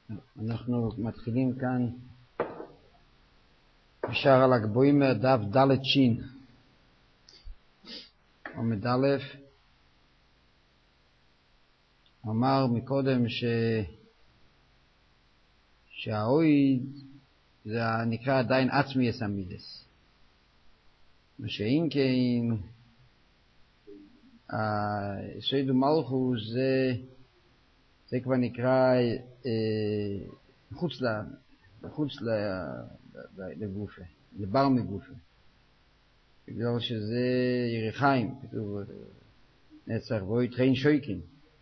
אנחנו מתחילים כאן בשער על הגבוהים דף ד' שין עמוד א'. אמר מקודם שהאויד זה נקרא עדיין עצמי יסמידס, מה שאם כן סויד ומלכוס זה כבר נקרא מחוץ לגופה, לבר מגופה, בגלל שזה ירחיים, כתוב נצח בו יתחיין שויקין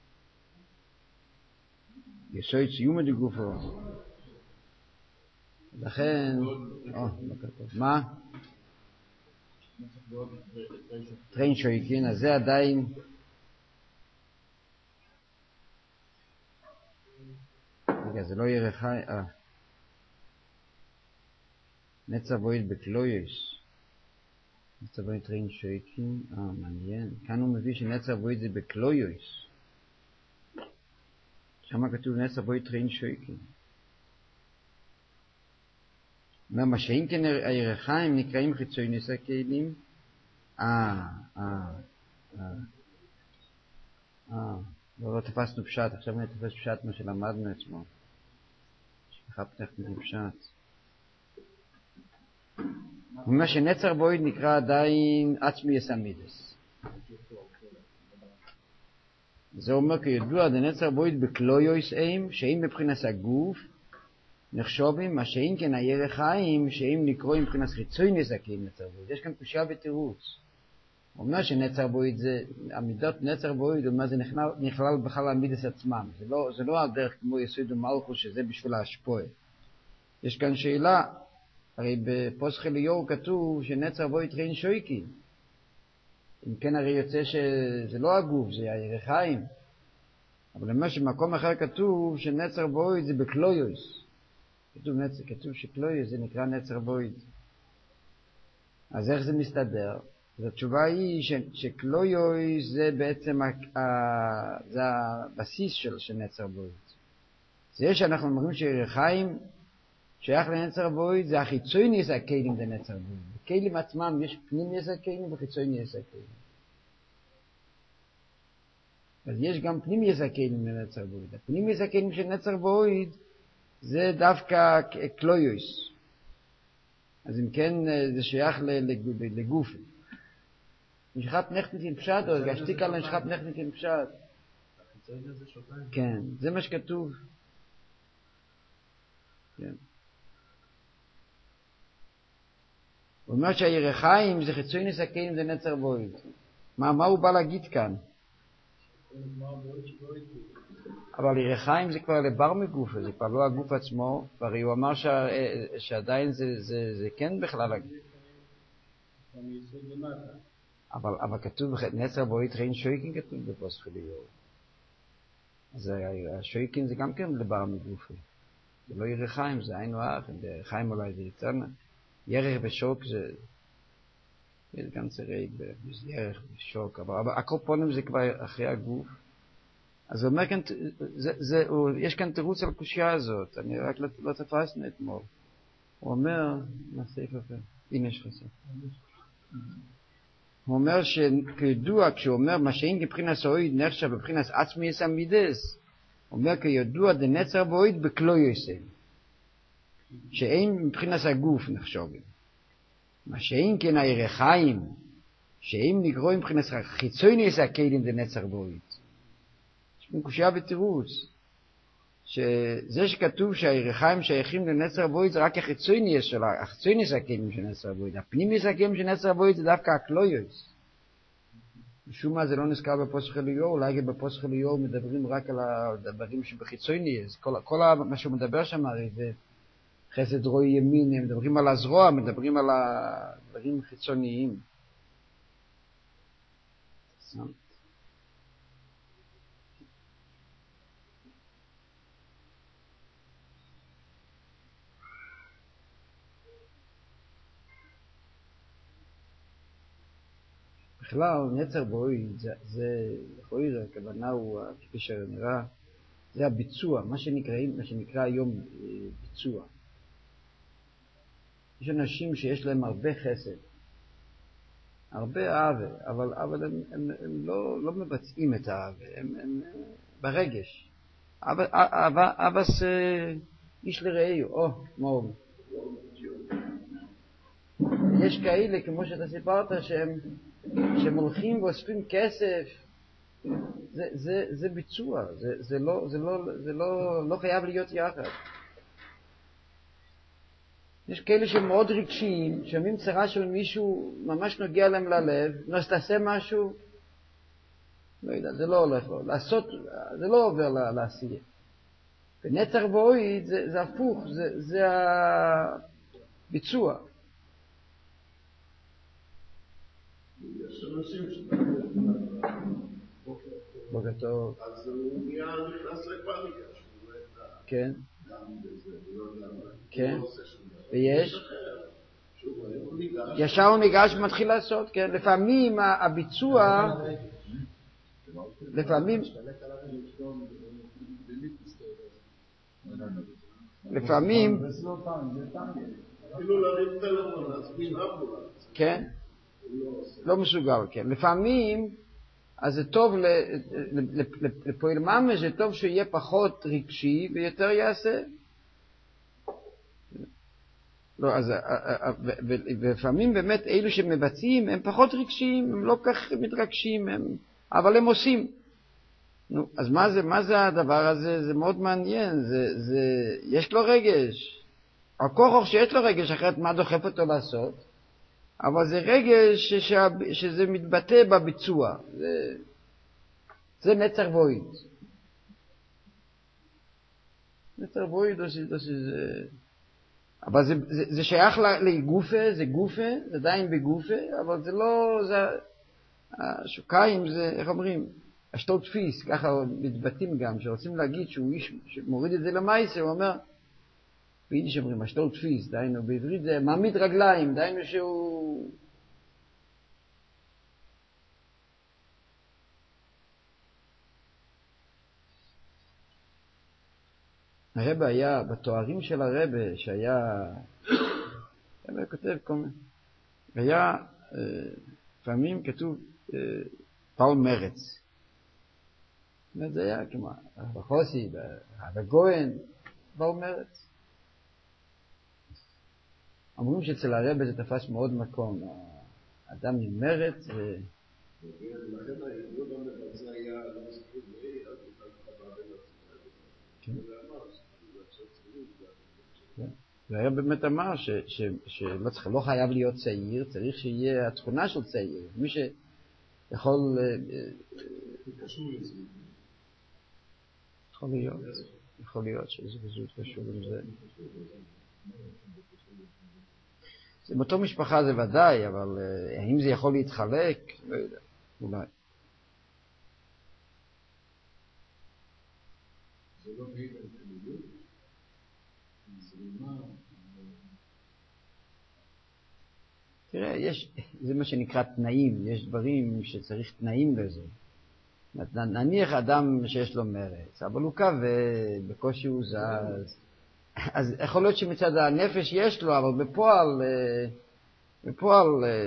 יסויד סיומה דגופה, לכן מה? טריין שויקין, אז זה עדיין רגע, זה לא ירחי, נצח בויד בקלויוס, נצח בויד טריין שויקין, מעניין, כאן הוא מביא שנצח בויד זה בקלויוס, שם כתוב נצח בויד טריין שויקין. מה שאם כן הירחיים נקראים חיצוי ניסה כלים. לא תפסנו פשט, עכשיו אני תופס פשט מה שלמדנו עצמו, שכחה פתחתי פשט. הוא אומר שנצר בויד נקרא עדיין עצמי יסמידס, זה אומר כידוע דנצר בויד בקלויוס איים שאם מבחינת הגוף נחשובים, מה שאין כן הירחיים שאם נקרואים מבחינת חיצוי נזקים נצר בויד. יש כאן קושיה בתירוץ. הוא אומר שנצר בויד זה, עמידות נצר בויד, הוא אומר זה נכלל בכלל עמידס עצמם. זה לא הדרך כמו יסוד ומלכוס שזה בשביל ההשפועה. יש כאן שאלה, הרי בפוסח אליהו כתוב שנצר בויד טריין שויקין. אם כן הרי יוצא שזה לא הגוף, זה הירחיים. אבל למה שמקום אחר כתוב שנצר בויד זה בקלויוס. כתוב שקלויוס זה נקרא נצר בויד. אז איך זה מסתדר? אז התשובה היא שקלויוס זה בעצם זה הבסיס של נצר בויד. זה שאנחנו אומרים שירחיים שייך לנצר בויד, זה החיצוי ניסה כלים לנצר בויד. בכלים עצמם יש פנים ניסה כלים וחיצוי ניסה כלים. אז יש גם פנים ניסה כלים לנצר בויד. הפנים ניסה כלים של נצר בויד זה דווקא קלויוס. אז אם כן זה שייך לגוף. נשחט נכנית עם פשט, או גשתי כאן נשחט נכנית עם פשט. כן, זה מה שכתוב. כן. הוא אומר שהירחיים זה חיצוי נסקים זה נצר בויד. מה הוא בא להגיד כאן? אבל ירחיים זה כבר לבר מגוף, זה כבר לא הגוף עצמו, והרי הוא אמר שעדיין זה כן בכלל הגוף. אבל כתוב נצר בויד טריין שויקין, כתוב בפוסח אליהו. אז השויקין זה גם כן לבר מגוף. זה לא ירחיים, זה היינו אח, ירחיים אולי זה יותר ירח ושוק זה גם צירי ירח ושוק, אבל הקופונים זה כבר אחרי הגוף. אז הוא אומר כאן, יש כאן תירוץ על קושיה הזאת, אני רק לא תפסנו אתמול. הוא אומר, נעשה איפה, הנה יש חסר. הוא אומר שכידוע, כשהוא אומר מה שאין כבחינת סעויד נחשב בבחינת עצמי יסמידס, הוא אומר כידוע דנצר בויד בקלויוסם, שאין מבחינת הגוף נחשבים. מה שאין כן הירחיים, שאם נקרוא מבחינת חיצוי ניסה כלים דנצר בויד. קושיה בתירוץ, שזה שכתוב שהירחיים שייכים לנצר בויד זה רק החיצוי ניס שלה, החיצוי ניס הכלים של נצר בויד, הפנים ניס הכלים של נצר בויד זה דווקא הקלויוס. משום מה זה לא נזכר בפוסח אליהו, אולי בפוסח אליהו מדברים רק על הדברים שבחיצוי ניס, כל מה שהוא מדבר שם הרי זה חסד רוי ימין, הם מדברים על הזרוע, מדברים על הדברים חיצוניים. בכלל, נצר בויד, זה לכאורה, הכוונה הוא, כפי שנראה, זה הביצוע, מה שנקרא היום ביצוע. יש אנשים שיש להם הרבה חסד, הרבה אהבה, אבל הם לא מבצעים את האהבה, הם ברגש. אהבה זה איש לרעהו, כמו יש כאלה, כמו שאתה סיפרת, שהם הולכים ואוספים כסף, זה ביצוע, זה לא חייב להיות יחד. יש כאלה שהם מאוד רגשיים, שומעים צרה של מישהו, ממש נוגע להם ללב, אז תעשה משהו, לא יודע, זה לא הולך לו, לעשות, זה לא עובר לעשייה. בנצח ואוהיד זה הפוך, זה הביצוע. יש אנשים בוקר טוב. אז הוא נכנס לפאניקה, שהוא רואה את כן. הדם בזה, ולא יודע מה. כן. הוא לא עושה שום דבר. ויש? שהוא ניגש. ישר הוא ניגש ומתחיל לעשות, כן. לפעמים הביצוע, לפעמים אפילו להרים טלפון, להזמין אמבולנס. כן. לא מסוגל, כן. לפעמים, אז זה טוב, לפועל ממש זה טוב שיהיה פחות רגשי ויותר יעשה. לא, אז, ולפעמים באמת אלו שמבצעים הם פחות רגשיים, הם לא כך מתרגשים, אבל הם עושים. נו, אז מה זה הדבר הזה? זה מאוד מעניין, יש לו רגש. הכוח שיש לו רגש, אחרת מה דוחף אותו לעשות? אבל זה רגש שזה מתבטא בביצוע. זה נצח ואוהיד. נצח ואוהיד זה... אבל זה שייך לגופה, זה גופה, זה עדיין בגופה, אבל זה לא... השוקיים זה, איך אומרים? השטות פיס, ככה מתבטאים גם, שרוצים להגיד שהוא איש שמוריד את זה למייסה, הוא אומר... ביידיש אומרים, השטות פיס, דיינו, בעברית זה מעמיד רגליים, דיינו שהוא... הרב היה, בתוארים של הרב, שהיה... הרב כותב כל מיני... היה, לפעמים כתוב, פאול מרץ. זה היה כמו, בחוסי, בגוהן, פאול מרץ. אומרים שאצל הרב זה תפס מאוד מקום, האדם עם מרץ ו... לכן הידוע במבצע היה לא מסכים לי, אז הוא חבר והרב באמת אמר שלא חייב להיות צעיר, צריך שיהיה התכונה של צעיר. מי שיכול... יכול להיות שזה קשור עם זה. באותו משפחה זה ודאי, אבל האם זה יכול להתחלק? לא יודע, אולי. זה לא מעיד על תמידות? תראה, זה מה שנקרא תנאים, יש דברים שצריך תנאים לזה. נניח אדם שיש לו מרץ, אבל הוא כבד, בקושי הוא זז, אז יכול להיות שמצד הנפש יש לו, אבל בפועל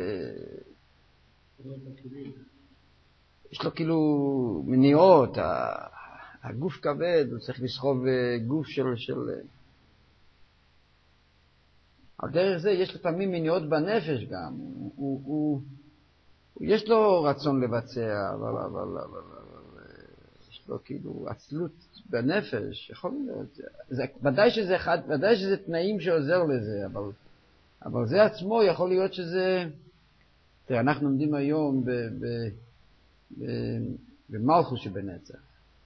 יש לו כאילו מניעות, הגוף כבד, הוא צריך לסחוב גוף של... על דרך זה יש לפעמים מניעות בנפש גם, יש לו רצון לבצע, אבל יש לו כאילו עצלות בנפש, יכול להיות. ודאי שזה תנאים שעוזר לזה, אבל זה עצמו יכול להיות שזה... תראה, אנחנו עומדים היום במלכות שבנצח.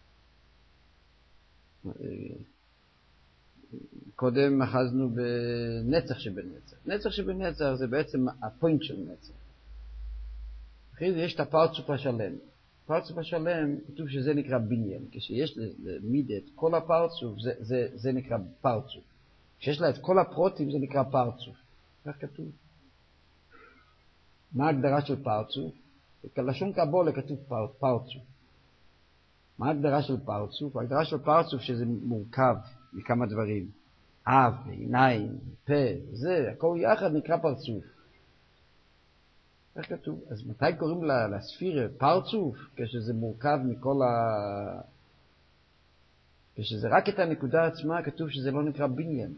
קודם אחזנו בנצח שבנצח. נצח שבנצח זה בעצם הפוינט של נצח. אחרי זה יש את הפרצוף השלם. הפרצוף השלם, כתוב שזה נקרא בניין. כשיש למיד את כל הפרצוף, זה נקרא פרצוף. כשיש לה את כל הפרוטים, זה נקרא פרצוף. כך כתוב. מה ההגדרה של פרצוף? בלשון קבלה כתוב פרצוף. מה ההגדרה של פרצוף? ההגדרה של פרצוף שזה מורכב מכמה דברים. אף, עיניים, פה, זה, הכל יחד נקרא פרצוף. איך כתוב? אז מתי קוראים לספירה פרצוף? כשזה מורכב מכל כשזה רק את הנקודה עצמה, כתוב שזה לא נקרא בניין.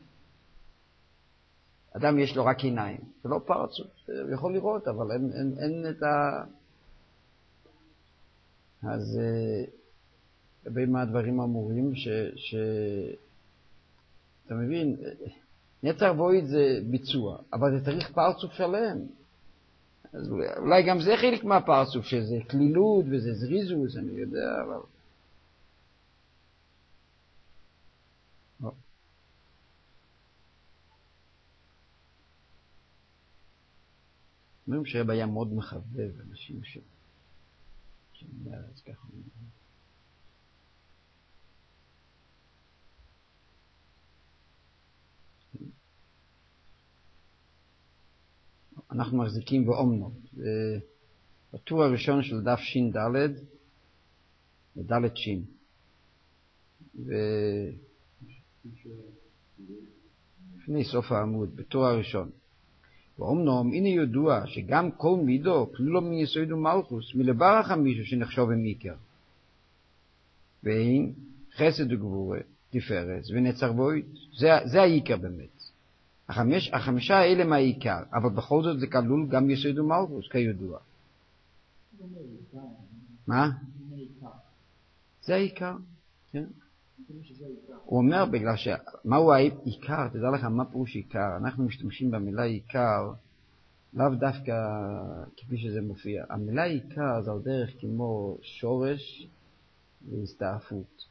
אדם יש לו רק עיניים, זה לא פרצוף, הוא יכול לראות, אבל אין את אז בין מה הדברים אמורים אתה מבין, נצר בויד זה ביצוע, אבל זה צריך פרצוף שלם. אז אולי גם זה חלק מהפרצוף, שזה כלילות וזה זריזוס, אני יודע, אבל... אומרים שרב היה מאוד מחבב אנשים אז ככה. אנחנו מחזיקים באומנות. בטור הראשון של דף שין ד' וד' שין. לפני סוף העמוד, בטור הראשון. ואומנם, הנה ידוע שגם כל מידו כלולו מיסוד ומלכוס, מלברך מישהו שנחשוב עם עיקר. ואין חסד וגבורה, תפארת ונצר בויד. זה העיקר באמת. החמישה האלה מהעיקר, אבל בכל זאת זה כלול גם יסוד ומלכוס, כידוע. מה? זה העיקר, כן? הוא אומר בגלל מהו העיקר, תדע לך מה פירוש עיקר, אנחנו משתמשים במילה עיקר, לאו דווקא כפי שזה מופיע. המילה עיקר זה על דרך כמו שורש והסתעפות.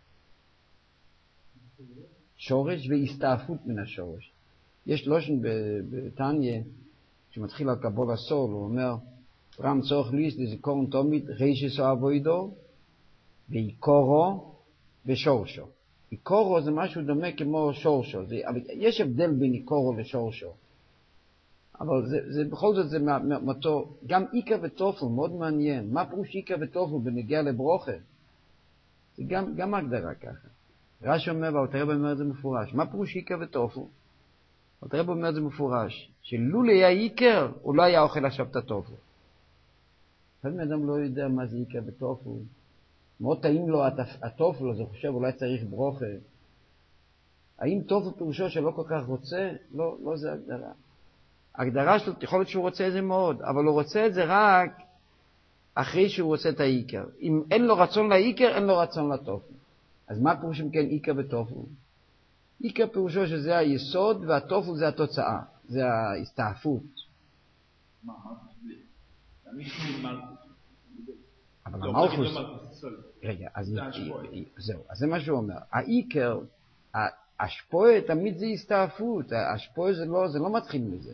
שורש והסתעפות מן השורש. יש לושן בתניה, שמתחיל על קבול הסול, הוא אומר, רם צורך ליס לזיכורן תמיד רישס או אבוידו, ועיקורו ושורשו. עיקורו זה משהו דומה כמו שורשו. יש הבדל בין עיקורו לשורשו. אבל זה בכל זאת זה מאותו, גם עיקר וטופל, מאוד מעניין. מה פירוש עיקר וטופל בנגיע לברוכה? זה גם הגדרה ככה. רש"י אומר, ואלתר רבי אומר את זה מפורש. מה פירוש עיקר וטופל? אלתר רבי אומר את זה מפורש. שלולא היה עיקר, הוא לא היה אוכל עכשיו את הטופל. לפעמים אדם לא יודע מה זה עיקר וטופל. מאוד טעים לו הטופל, אז הוא חושב אולי צריך ברוכה. האם טופל פירושו שלא כל כך רוצה? לא זה הגדרה. ההגדרה שלו, יכול להיות שהוא רוצה את זה מאוד, אבל הוא רוצה את זה רק אחרי שהוא רוצה את העיקר. אם אין לו רצון לעיקר, אין לו רצון לטופל. אז מה פירושם כן עיקר וטופל? עיקר פירושו שזה היסוד, והטופל זה התוצאה, זה ההסתעפות. מה? מה? אבל המלכוס... רגע, אז זהו, אז זה מה שהוא אומר. העיקר, השפועה תמיד זה הסתעפות, השפועה זה לא מתחיל מזה.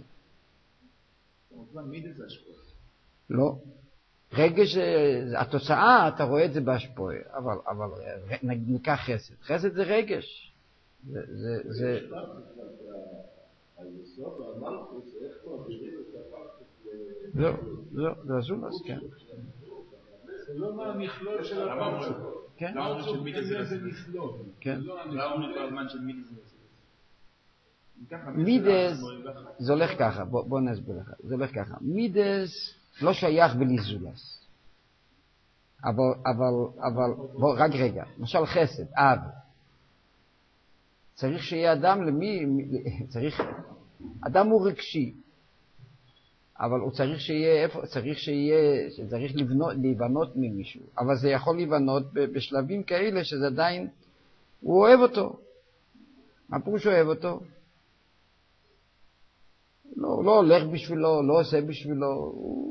לא. רגע שהתוצאה, אתה רואה את זה בהשפועה, אבל ניקח חסד. חסד זה רגש. זה... היסוד והמלכוס, איך מעבירים את הפרק? זה הזולס, כן. זה לא מהמכלול של הפרצוף. כן. פרצוף זה מכלול. כן. למה כל הזמן של מידס זה? מידס, זה הולך ככה, בוא נסביר לך. זה הולך ככה. מידס לא שייך בלי זולס. אבל, בוא, רק רגע. למשל חסד, אב. צריך שיהיה אדם צריך, אדם הוא רגשי. אבל הוא צריך צריך להיבנות ממישהו. אבל זה יכול להיבנות בשלבים כאלה שזה עדיין, הוא אוהב אותו. מה פירוש אוהב אותו? לא הולך בשבילו, לא עושה בשבילו.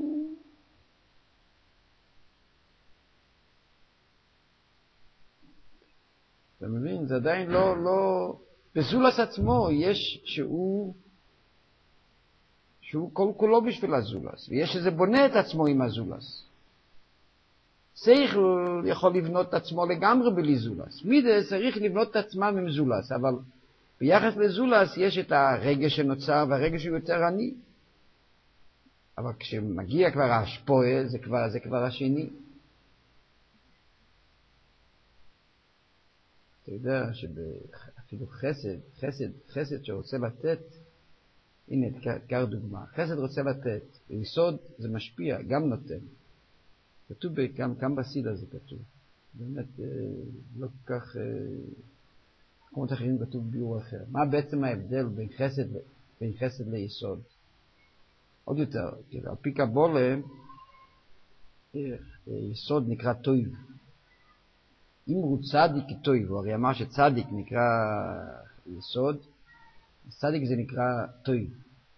אתה מבין? זה עדיין לא... בזולס עצמו יש שהוא כל כולו בשביל הזולס, ויש שזה בונה את עצמו עם הזולס. שכל יכול לבנות את עצמו לגמרי בלי זולס. מידס צריך לבנות את עצמם עם זולס, אבל ביחס לזולס יש את הרגש שנוצר והרגש שהוא יותר עני. אבל כשמגיע כבר השפועה, זה כבר השני. אתה יודע שאפילו חסד שרוצה לתת, הנה, תקר דוגמה. חסד רוצה לתת, ביסוד זה משפיע, גם נותן. כתוב גם בסידה זה כתוב. באמת לא כל כך, כמו אחרים כתוב ביור אחר. מה בעצם ההבדל בין חסד ליסוד? עוד יותר, על פי קבולה, יסוד נקרא טויב. אם הוא צדיק טויב, הוא הרי אמר שצדיק נקרא יסוד, צדיק זה נקרא טויב.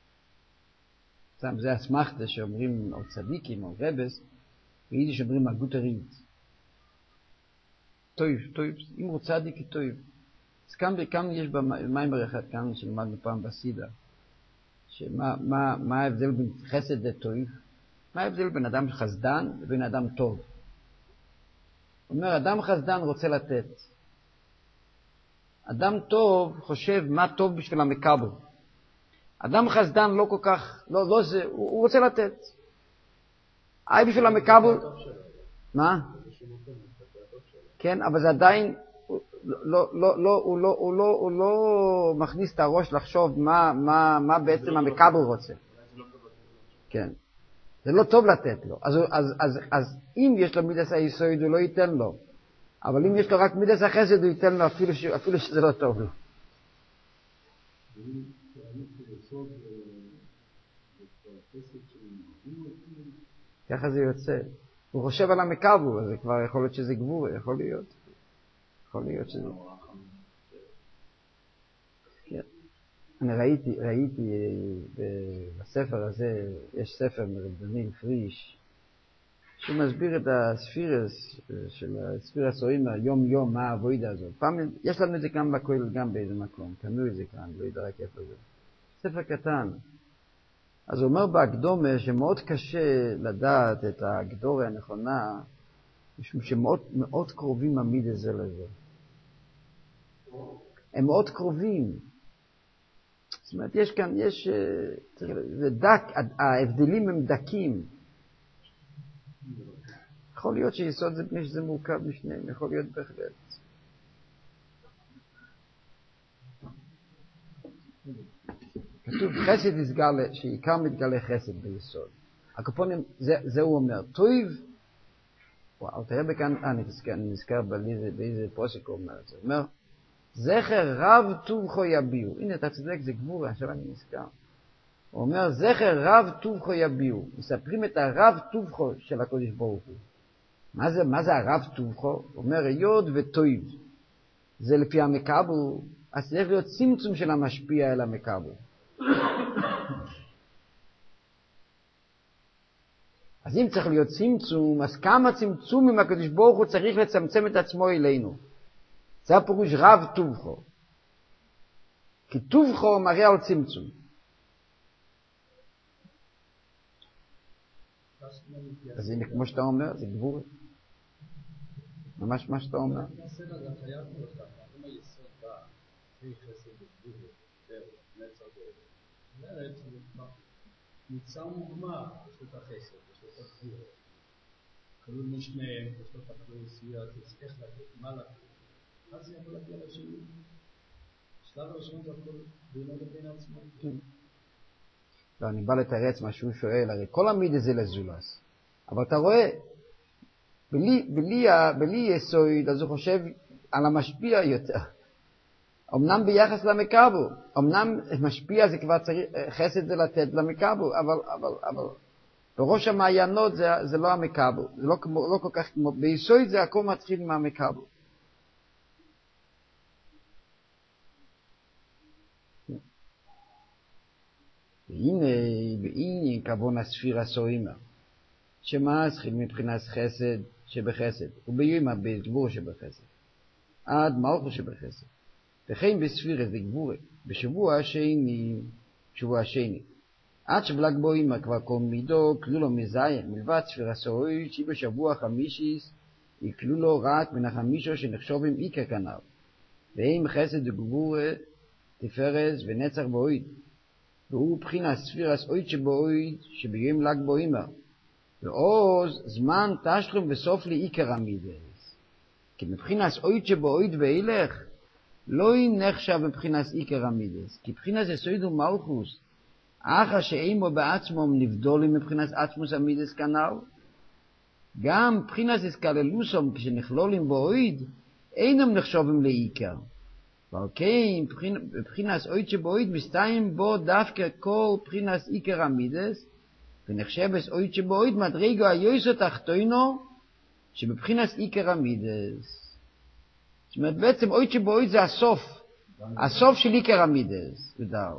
זה הסמכתה שאומרים או צדיקים או רבס, ביידיש אומרים הגות הרעית. טויב, אם הוא צדיק טויב. אז כאן יש במיימר אחד, כאן שלמדנו פעם בסידה, מה ההבדל בין חסד לטויב? מה ההבדל בין אדם חסדן לבין אדם טוב? הוא אומר, אדם חסדן רוצה לתת. אדם טוב חושב מה טוב בשביל המקבל. אדם חסדן לא כל כך, לא זה, הוא רוצה לתת. בשביל המקבל. מה? כן, אבל זה עדיין, הוא לא מכניס את הראש לחשוב מה בעצם המקבל רוצה. כן. זה לא טוב לתת לו. אז אם יש לו מידס היסוד, הוא לא ייתן לו. אבל אם יש לו רק מידס החסד, הוא ייתן לו אפילו שזה לא טוב לו. ככה זה יוצא. הוא חושב על המקבל, אז זה כבר יכול להיות שזה גבור, יכול להיות שזה... כן. אני ראיתי בספר הזה, יש ספר מרבדניל פריש, שהוא מסביר את הספירס של הספירס רואים יום מה העבודה הזאת. פעם יש לנו את זה כאן בכולל גם באיזה מקום, קנו את זה כאן, לא יודע רק איפה זה. ספר קטן. אז הוא אומר בהקדומה שמאוד קשה לדעת את ההגדורה הנכונה, משום שמאוד קרובים עמיד זה לזה. הם מאוד קרובים. זאת אומרת, זה דק, ההבדלים הם דקים. יכול להיות שיסוד זה בני שזה מורכב משניהם, יכול להיות בהחלט. כתוב חסד יסגלה, שעיקר מתגלה חסד ביסוד. הקופונים, זה הוא אומר, טויב, וואו, תראה בכאן, אני נזכר באיזה פוסק הוא אומר את זה. הוא אומר, זכר רב טובחו יביאו. הנה, אתה צודק, זה גבורה, עכשיו אני נזכר. הוא אומר, זכר רב טובחו יביאו. מספרים את הרב טובחו של הקודש ברוך הוא. מה זה הרב טובחו? הוא אומר, יוד וטויב. זה לפי המקבל, אז צריך להיות צמצום של המשפיע אל המקבל. אז אם צריך להיות צמצום, אז כמה צמצומים הקדוש ברוך הוא צריך לצמצם את עצמו אלינו? זה הפירוש רב טובחו. כי טובחו מראה על צמצום. אז הנה, כמו שאתה אומר, זה גבורה. ממש מה שאתה אומר. ניצר מוגמר, יש לו את החסד, יש לו את הגבורה. כלול משניהם, יש לו את הכלוסייה, אז איך לתת, מה לתת? אז זה יכול להגיע לשני. שלב הראשון זה הכל בינו לבין עצמו. לא, אני בא לתרץ מה שהוא שואל, הרי כל המידה זה לזולס. אבל אתה רואה, בלי יסוד, אז הוא חושב על המשפיע יותר. אמנם ביחס למקבל, אמנם משפיע זה כבר צריך, חסד זה לתת למקבל, אבל בראש המעיינות זה לא המקבל, זה לא כל כך כמו, ביסוד זה הכל מתחיל עם המקבל. והנה כבון הספירה סוימה, שמה התחיל מבחינת חסד שבחסד, וביומה בגבור שבחסד, עד מלכו שבחסד. וכן בספירת וגבורה, בשבוע השני, עד שבלג בו אימא כבר כל מידו, כלולו מזיין, מלבד ספירה סורי, שבשבוע חמישיס, יקלולו רק מן החמישו שנחשובים איקר כנב, והם חסד וגבורה, תפרס ונצח באויד, והוא בחינת ספירס אויד שבאויד, שביום לג בו אימא, ועוז זמן תשלום בסוף לאיקר המידס. כי מבחינת אויד שבאויד ואילך, לא נחשב מבחינת עיקר המידס, כי מבחינת יסוד ומלכוס, אחר שאימו בעצמו נבדולים מבחינת עצמוס המידס כנ"ל, גם מבחינת הסקללוסום כשנכלולים באויד, אינם נחשבים לעיקר. ועל כן, מבחינת אויד שבאויד מסתיים בו דווקא כל מבחינת עיקר המידס, ונחשב אויד שבאויד מדרגו היוסו תחתונו, שבבחינת עיקר המידס. זאת אומרת, בעצם אויד שבאויד זה הסוף, הסוף של עיקר המידס, ודאו.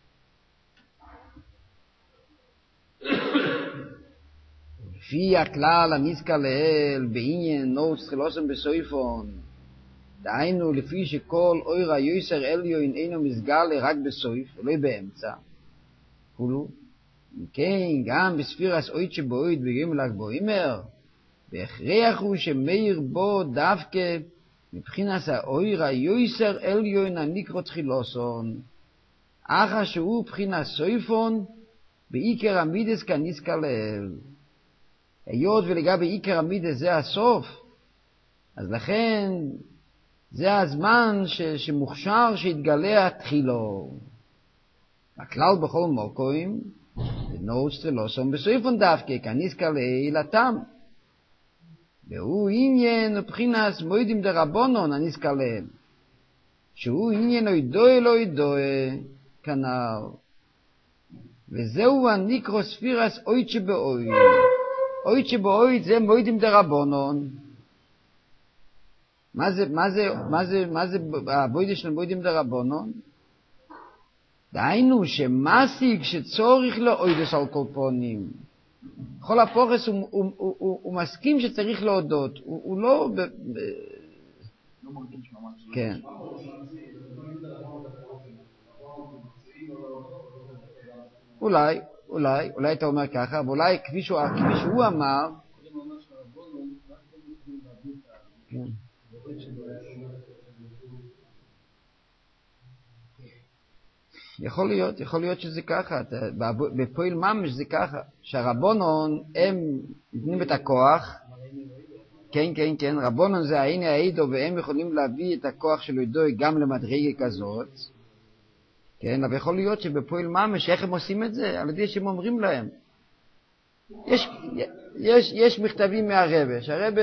לפי הכלל הנזכר לאל בעניין נוס חילוסם בסויפון, דהיינו לפי שכל אויר היוסר עליון אינו מסגל רק בסויף, ולא באמצע, כולו. כן, גם בספירס אויד שבאויד ביום ל"ג בעומר, בהכרח הוא שמאיר בו דווקא מבחינת האויר היוסר עליון הנקרא תחילוסון, אחר שהוא מבחינת סויפון, בעיקר המידס כנזכר לאל. היות ולגבי עיקר המידס זה הסוף, אז לכן זה הזמן שמוכשר שיתגלה התחילו. הכלל בכל מוקוים, נוס תלוסום בסויפון דווקא, כנזכר לאל התם. והוא עניין ובחינת מוידים דרבונון הנזכר לאל, שהוא עניין אוידוי לא אוידוי כנ"ל. וזהו הנקרא ספירס אויד שבאויד. אויד שבאויד זה מוידים דרבונון. מה זה הבוידה של מוידים דרבונון? דהיינו שמסיק שצורך לאוידס על כל פונים. בכל הפורס הוא מסכים שצריך להודות. הוא לא... לא מרגיש ממש. כן. אולי אתה אומר ככה, אבל אולי כפי שהוא אמר, כן. יכול להיות שזה ככה, בפועל ממש זה ככה, שהרבונון הם נותנים את הכוח, כן, רבונון זה העיני העידו, והם יכולים להביא את הכוח של ידוי גם למדרגה כזאת, כן, אבל יכול להיות שבפועל ממש, איך הם עושים את זה? על ידי שהם אומרים להם. יש מכתבים מהרבא, שהרבא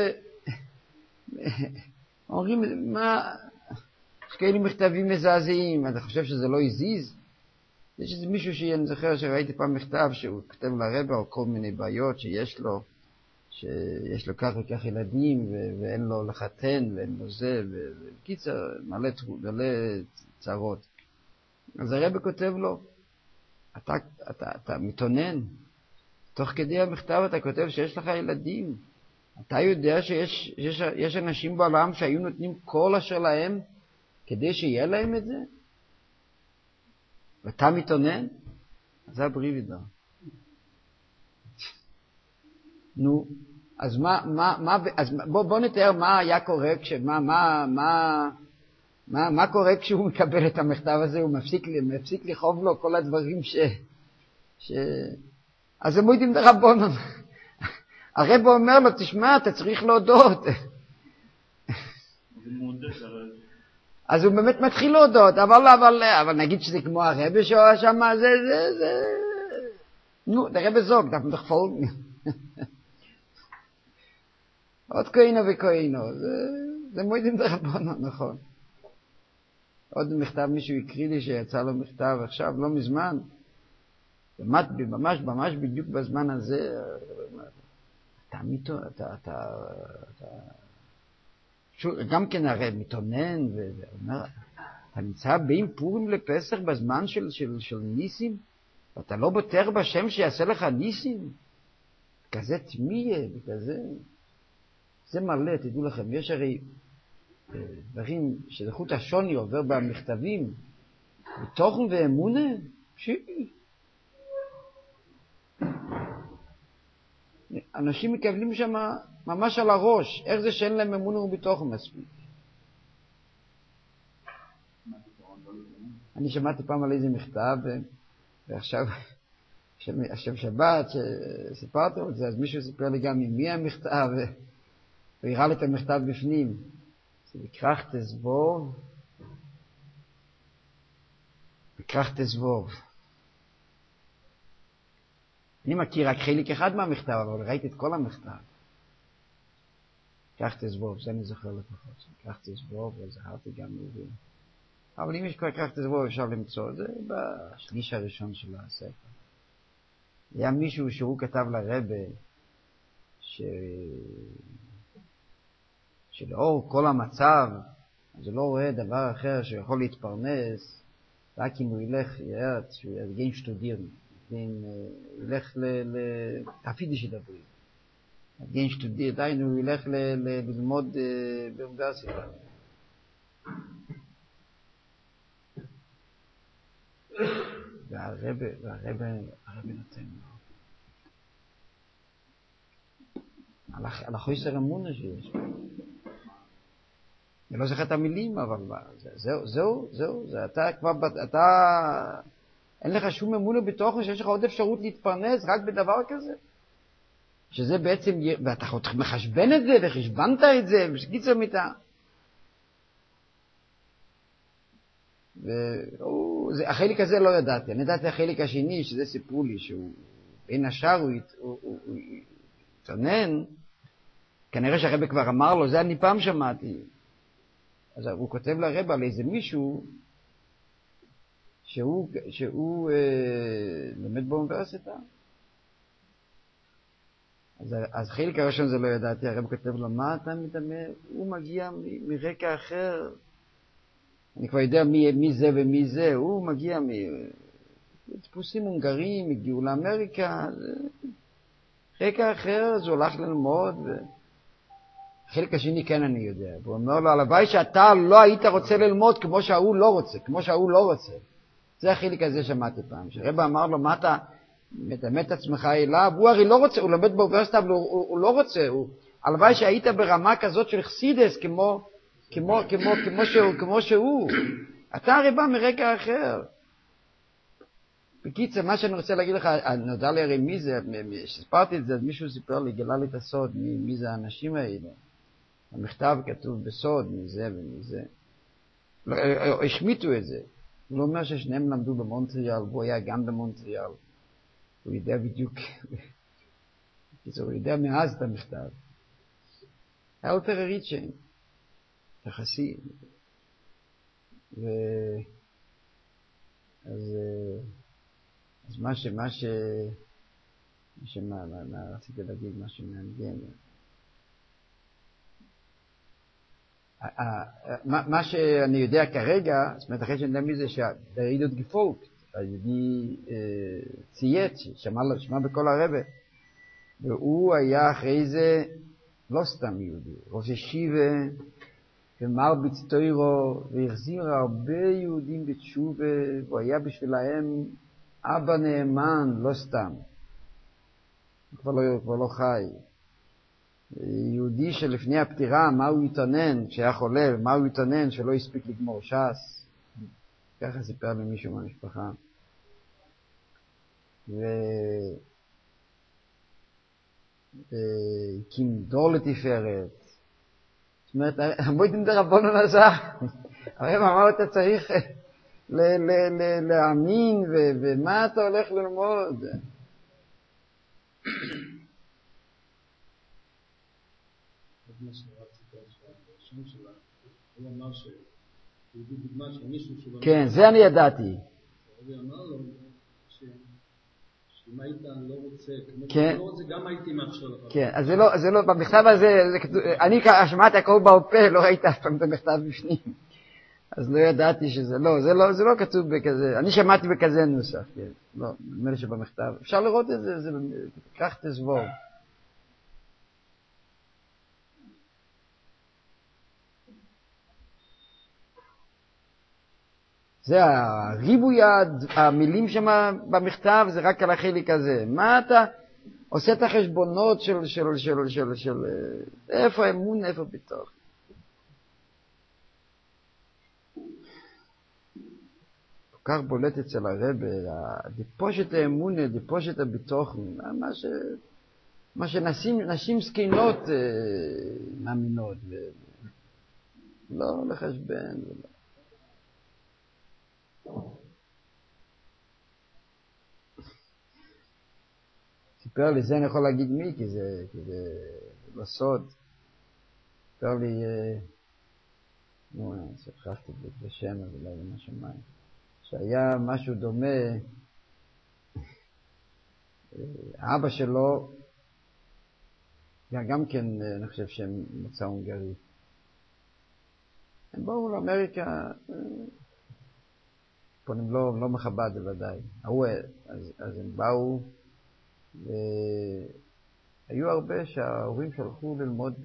אומרים, מה, יש כאלה מכתבים מזעזעים, אתה חושב שזה לא יזיז? יש איזה מישהו שאני זוכר שראיתי פעם מכתב שהוא כתב לרבא על כל מיני בעיות שיש לו כך וכך ילדים, ואין לו לחתן, ואין לו זה, וקיצר, מלא צרות. אז הרב כותב לו, אתה מתאונן, תוך כדי המכתב אתה כותב שיש לך ילדים, אתה יודע שיש אנשים בעולם שהיו נותנים כל אשר להם כדי שיהיה להם את זה? ואתה מתאונן? זה הבריבידה. נו, אז בוא נתאר מה היה קורה מה קורה כשהוא מקבל את המכתב הזה, הוא מפסיק לכאוב לו כל הדברים אז הם מוידים דרבונון. הרב אומר לו, תשמע, אתה צריך להודות. אז הוא באמת מתחיל להודות, אבל נגיד שזה כמו הרב שם, נו, הרב זוג, דף מתחפול. עוד כהינו וכהינו, זה מוידים דרבונון, נכון. עוד מכתב מישהו הקריא לי שיצא לו מכתב עכשיו, לא מזמן, ממש בדיוק בזמן הזה, גם כן הרי מתאונן, ואומר, אתה נמצא בין פורים לפסח בזמן של ניסים, ואתה לא בוטר בשם שיעשה לך ניסים, כזה תמיה, וכזה, זה מלא, תדעו לכם, יש הרי דברים שזכות השוני עובר במכתבים, בתוכן ואמונה, אנשים מקבלים שם ממש על הראש, איך זה שאין להם אמונה ובתוכן מספיק. אני שמעתי פעם על איזה מכתב, ועכשיו, השם שבת, שסיפרתם את זה, אז מישהו סיפר לי גם ממי המכתב, והראה לי את המכתב בפנים. וכרך תזבוב. אני מכיר רק חלק אחד מהמכתב, אבל ראיתי את כל המכתב. כרך תזבוב, זה אני זוכר לפחות. כרך תזבוב, וזכרתי גם מבין. אבל אם יש כבר כרך תזבוב, אפשר למצוא את זה בשליש הראשון של הספר. היה מישהו שהוא כתב לרבה, שלאור כל המצב, אז הוא לא רואה דבר אחר שיכול להתפרנס, רק אם הוא ילך, שהוא יגן שטודירן, הוא ילך תפידיש ידברי. יגן שטודירן, דיינו, הוא ילך ללמוד באוניברסיטה. והרבה נותן לו. על החוסר אמונה שיש. אני לא זוכר את המילים, אבל זהו, זה אתה אין לך שום אמונה בתוכן שיש לך עוד אפשרות להתפרנס רק בדבר כזה. שזה בעצם, ואתה מחשבן את זה, וחשבנת את זה, ושקיצר מיתה. החלק הזה לא ידעתי. אני ידעתי החלק השני, שזה סיפרו לי, שהוא בין השאר הוא התענן, כנראה שהרבא כבר אמר לו, זה אני פעם שמעתי. אז הוא כותב לרבא על איזה מישהו שהוא לומד באוניברסיטה. אז חלק הראשון זה לא ידעתי, הרבא כותב לו, מה אתה מתאמר? הוא מגיע מרקע אחר. אני כבר יודע מי זה ומי זה, הוא מגיע מטיפוסים הונגרים, הגיעו לאמריקה, רקע אחר, אז הוא הולך ללמוד. חלק השני כן אני יודע. הוא אומר לו, הלוואי שאתה לא היית רוצה ללמוד כמו שההוא לא רוצה. זה החלק הזה שמעתי פעם. שהרבא אמר לו, מה אתה מתאמת עצמך אליו? הוא הרי לא רוצה, הוא לומד באוניברסיטה, אבל הוא לא רוצה. הלוואי שהיית ברמה כזאת של חסידס, כמו שהוא. אתה הרי בא מרקע אחר. בקיצר, מה שאני רוצה להגיד לך, נודע לי הרי מי זה, כשספרתי את זה, אז מישהו סיפר לי, גלה לי את הסוד, מי זה האנשים האלה. המכתב כתוב בסוד, מזה ומזה. השמיטו את זה. הוא לא אומר ששניהם למדו במונטריאל, והוא היה גם במונטריאל. הוא יודע בדיוק, הוא יודע מאז את המכתב. אלתר ריצ'יין, יחסי. אז מה רציתי להגיד, מה שמעניין. מה שאני יודע כרגע, זאת אומרת, אחרי שאני יודע מזה, שהדרידות גפולקט, היהודי צייץ, שמע בכל הרבה, והוא היה אחרי זה לא סתם יהודי, ראש ישיבה, ומרביץ תוירו, והחזיר הרבה יהודים בתשובה, והוא היה בשבילהם אבא נאמן, לא סתם. הוא כבר לא חי. יהודי שלפני הפטירה, מה הוא התענן כשהיה חולה, מה הוא התענן שלא הספיק לגמור ש"ס. ככה סיפר לי מישהו מהמשפחה. והקים דור לתפארת. זאת אומרת, המוידים דרבנן עזר. הרב אמר, אתה צריך להאמין, ומה אתה הולך ללמוד? כן, זה אני ידעתי. הוא אמר לו שאם היית לא רוצה, כמו שאתה לא רוצה, גם הייתי מאפשר לך. כן, אז זה לא, במכתב הזה, אני שמעתי הכל בעל-פה, לא ראיתי אף פעם את המכתב בפנים. אז לא ידעתי שזה לא, זה לא כתוב בכזה, אני שמעתי בכזה נוסח, כן. לא, נדמה לי שבמכתב. אפשר לראות את זה, כך תזבור. זה הריבוי המילים שם במכתב, זה רק על החלק הזה. מה אתה עושה את החשבונות של איפה אמון, איפה בתוך? כל כך בולט אצל הרב, דיפושת האמונה, דיפושת הביטוח, מה שנשים סקינות מאמינות. ולא לחשבן. סיפר לי, זה אני יכול להגיד מי, כי זה לא סוד. סיפר לי, שכחתי בשם, אז אולי זה משהו מים. שהיה משהו דומה, אבא שלו, גם כן, אני חושב שהם מוצא הונגרי. הם באו לאמריקה, פה הם לא מחב"ד, זה ודאי. אז הם באו, והיו הרבה שההורים שלחו ללמוד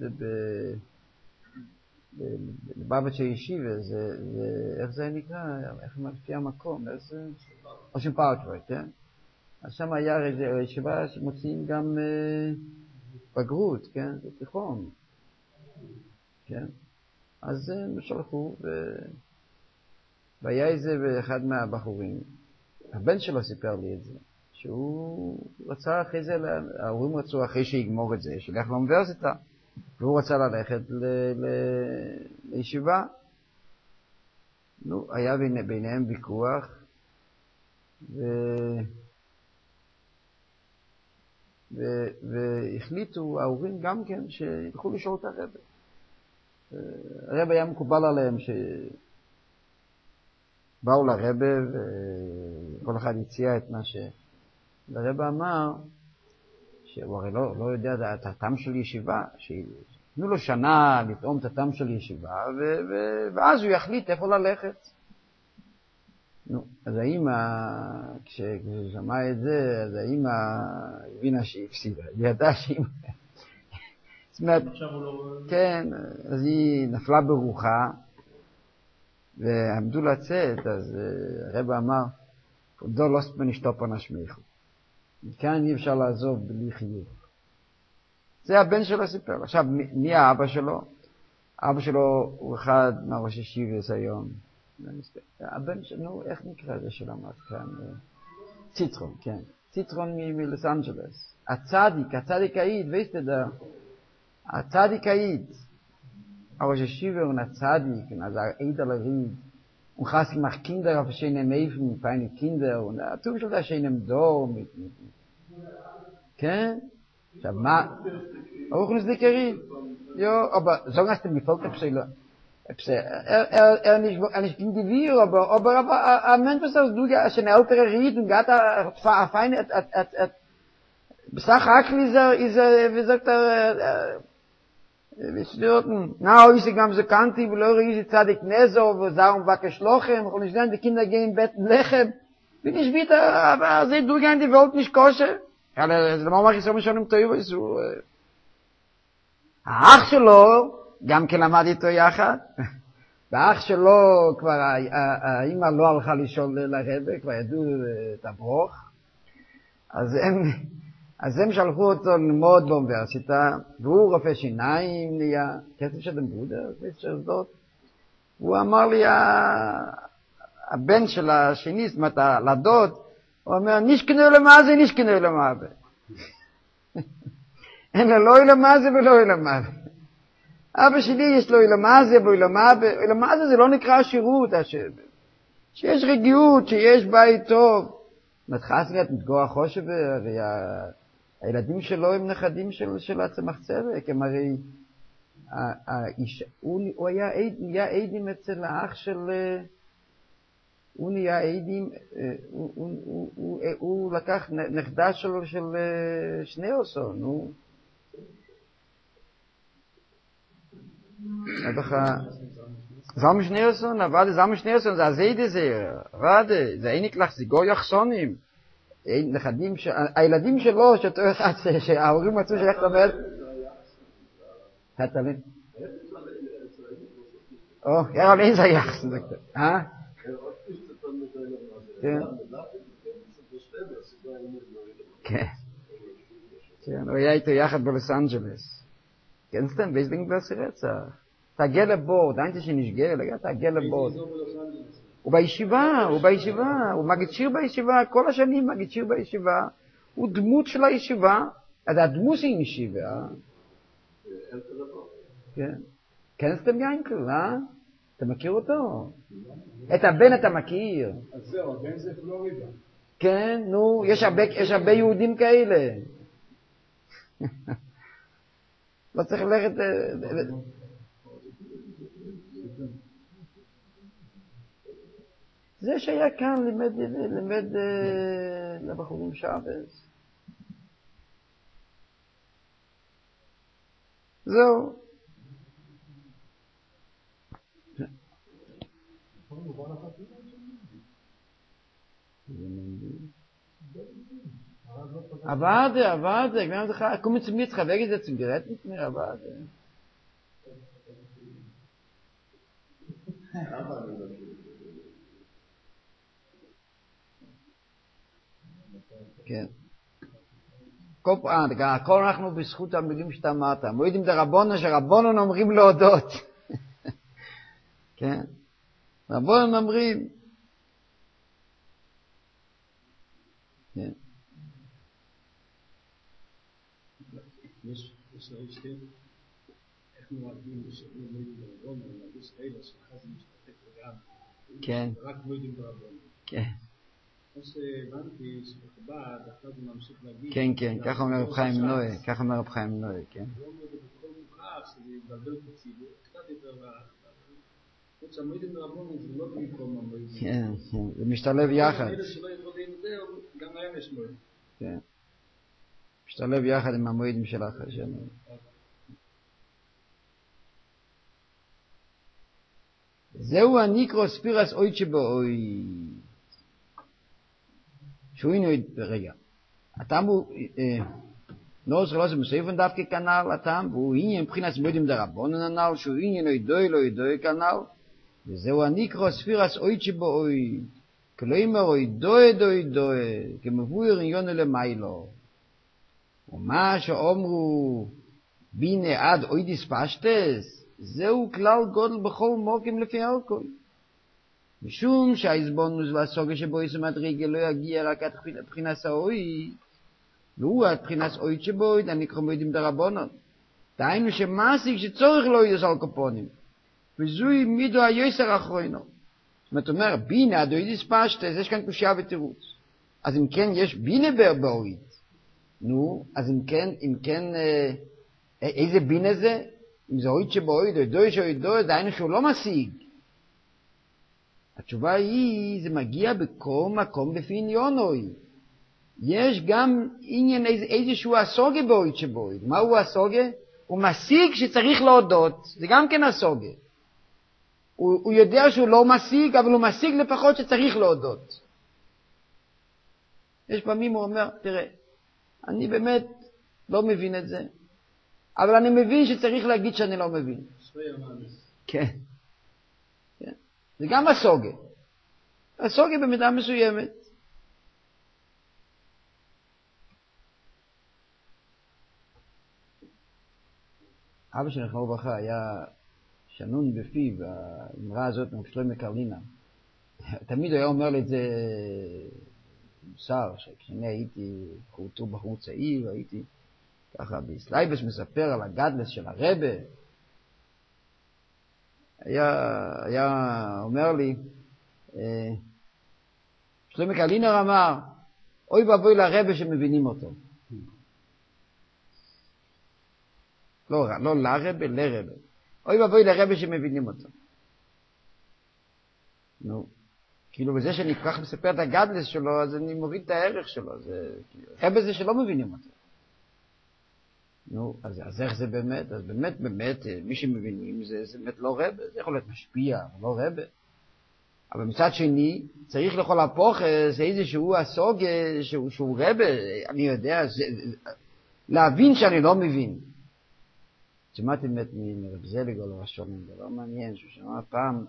בבבצ'ה ישיבה, איך זה נקרא? איך לפי המקום? אושן פארקווי, כן? אז שם היה ישיבה שמוצאים גם בגרות, כן? זה תיכון, כן? אז הם שלחו, והיה איזה אחד מהבחורים, הבן שלו סיפר לי את זה, שהוא רצה אחרי זה, ההורים רצו אחרי שיגמור את זה, שילך לאוניברסיטה, והוא רצה ללכת לישיבה. נו, היה ביניהם ויכוח, והחליטו ההורים גם כן שילכו לשאול את הרבי. הרבי היה מקובל עליהם שבאו לרבי וכל אחד הציע את מה הרבי אמר, שהוא הרי לא יודע את הטעם של ישיבה, שיתנו לו שנה לטעום את הטעם של ישיבה, ואז הוא יחליט איפה ללכת. נו, אז האמא, כששמעה את זה, אז האמא הבינה שהיא הפסידה, היא ידעה שהיא... זאת אומרת, כן, אז היא נפלה ברוחה, ועמדו לצאת, אז הרב אמר, דו לא נשתופ נשמיכו. מכאן אי אפשר לעזוב בלי חיוב. זה הבן שלו סיפר. עכשיו, מי האבא שלו? האבא שלו הוא אחד מהראש ישיבה היום. הבן שלו, איך נקרא זה שלמד כאן? ציטרון, כן. ציטרון מלוס אנג'לס. הצדיק העיד, ויסתדר. הצדיק העיד. הראש ישיבה הוא הצדיק, אז העיד על הריד. Und hast gemacht Kinder auf verschiedenen Mäfen, feine Kinder, und du bist da schön im Dorf mit. Okay? Schau mal. Auch nicht dickerin. Ja, aber sagen hast du mir folgt Psela. Nicht gegen die Wir, aber ein Mensch, was du ja schon ältere Ried und hat a feine Besach Akliser ist wie sagt ושדורten, נאו איזה גם זה קנטי, ולא איזה צדיק נזו, וזרום וקש לוחם, אנחנו נשדן, דקינדה גאים בית לחם, ונשבית, זה דוגן די וולט נשקושה. זה לא ממש יסור משונים טויבו, האח שלו, גם כן למד איתו יחד, והאח שלו, כבר האמא לא הלכה לשאול לרבא, כבר ידעו את הברוך, אז הם שלחו אותו ללמוד באוניברסיטה, והוא רופא שיניים נהיה, כסף של בודר, כסף של זאת. הוא אמר לי, הבן של השני, זאת אומרת, לדוד, הוא אומר, נשכנו למזה, נשכנו למזה. אין לו לא למזה ולא למזה. אבא שלי יש לו למזה ולמזה זה לא נקרא שירות, שיש רגיעות, שיש בית טוב. מתחס לי את מתגוע חושב, הילדים שלו הם נכדים של הצמח צדק, הם הרי, הוא נהיה עדים אצל האח של, הוא נהיה עדים, הוא לקח נכדה של שניאוסון, הוא, זלם שניאוסון, אבל זלם שניאוסון, זה הזידה זה, זה אין נקלח זיגו יחסונים, נכדים, הילדים שלו, שההורים רצו שאיך תלמד, התלמד. אבל אין זה יחס, אה? כן. כן, הוא היה איתו יחד בלוס אנג'לס. כן, סתם, ויזבינג ועשי רצח. תגיע לבורד, אינתי שנשגר, תגיע לבורד. הוא בישיבה, הוא מגיד שיר בישיבה, כל השנים מגיד שיר בישיבה, הוא דמות של הישיבה, אז הדמות היא ישיבה. כן. כנסתם יינקל, אה? אתה מכיר אותו? את הבן אתה מכיר. אז זהו, הבן זה פלורידה. כן, נו, יש הרבה יהודים כאלה. לא צריך ללכת... זה שהיה כאן לימד לבחורים שבס. זהו. Warte, wir haben doch komm zu mir, ich habe gesagt, zum Gerät mit mir, warte. כן. הכל אנחנו בזכות המילים שאתה אמרת. מועידים דרבונן שרבונן אומרים להודות. כן. רבונן אומרים. כן. יש שתי, איך נוהגים בשביל מועידים דרבונן, יש כאלה שאחרי זה משתתף וגם. כן. רק מועידים דרבונן. כן. כמו שהבנתי שבחב"ד, אחרי זה ממשיך להגיד... כן, ככה אומר רב חיים נוי, כן. זה אומר בכל מוכח, שזה יבלבל את הציבור, קצת יותר רע. זאת שהמועידים דרבונן זה לא במקום המועידים. כן, זה משתלב יחד. אלה שלא יכולים זה, גם להם יש מועידים. כן. משתלב יחד עם המועידים של אחרי שלנו. זהו הניקרו ספירס אוי שבאוי. שוינו, רגע, הטעם הוא, נורס חלוס מסויפן דווקא כנל, הטעם, והוא עניין מבחינת מועידים דרבונן הנ"ל, שהוא עניין לא ידוי כנל, וזהו הניקרו ספירס אוי שבאוי. כלומר, אוי דוי, כמבואר עניון למיילו. ומה שאומרו בינה עד אוי דיספשטס, זהו כלל גודל בכל מוקים לפי הכל. משום שהאיזבונוס והסוגה שבו יש מדרגה לא יגיע רק עד בחינת האוי, לא עד בחינת אוי שבו, הנקרא מועידים דרבונן. דהיינו שמעסיק שצורך לא ידוס על קופונים, וזוי מידו היוסר אחרוינו. זאת אומרת, בינה עד אוי דיספשטס, יש כאן קושיה ותירוץ. אז אם כן יש בינה באוית, נו, אז אם כן, איזה בינה זה? אם זה אוית שבאוית, או דוי, דהיינו שהוא לא משיג. התשובה היא, זה מגיע בכל מקום בפי עניונוי. יש גם עניין איזשהו הסוגה באוית שבאוית. מהו הסוגה? הוא משיג שצריך להודות, זה גם כן הסוגה. הוא יודע שהוא לא משיג, אבל הוא משיג לפחות שצריך להודות. יש פעמים הוא אומר, תראה, אני באמת לא מבין את זה, אבל אני מבין שצריך להגיד שאני לא מבין. כן. זה גם הסוגה. הסוגה במידה מסוימת. אבא של נחמו ברכה היה שנון בפיו, האמרה הזאת שלמה קרלינה. תמיד היה אומר לי את זה מוסר, שכשאני הייתי בחור צעיר, הייתי ככה בסלייבס מספר על הגדלס של הרבא. היה אומר לי, שלמה קרלינר אמר, אוי ואבוי לרבא שמבינים אותו. לא לרבא, לרבא. אוי ואבוי לרבא שמבינים אותו. נו, כאילו בזה שאני כל כך מספר את הגדלס שלו, אז אני מוריד את הערך שלו. רבא זה שלא מבינים אותו. נו, אז איך זה באמת? אז באמת, מי שמבינים זה באמת לא רבא, זה יכול להיות משפיע, אבל לא רבא. אבל מצד שני, צריך לכל הפוך, זה איזשהו הסוג שהוא רבא, אני יודע, להבין שאני לא מבין. שמעתי באמת מרב זליג או ראשון, זה לא מעניין, שהוא שמע פעם,